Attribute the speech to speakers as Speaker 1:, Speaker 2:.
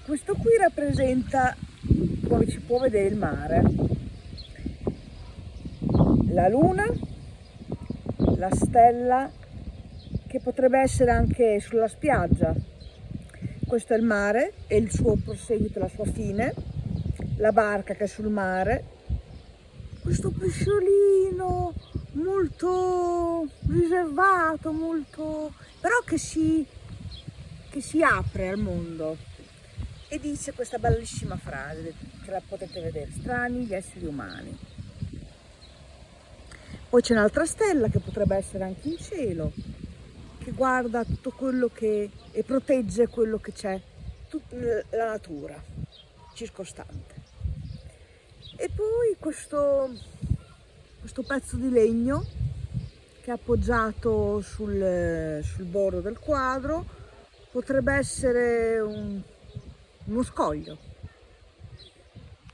Speaker 1: Questo qui rappresenta, come si può vedere, il mare, la luna, la stella che potrebbe essere anche sulla spiaggia. Questo è il mare e il suo proseguito, la sua fine, la barca che è sul mare, questo pesciolino molto riservato, però che si apre al mondo e dice questa bellissima frase che la potete vedere: strani gli esseri umani. Poi c'è un'altra stella che potrebbe essere anche in cielo, che guarda tutto quello che e protegge quello che c'è, tutta la natura circostante. E poi questo pezzo di legno che è appoggiato sul bordo del quadro potrebbe essere uno scoglio.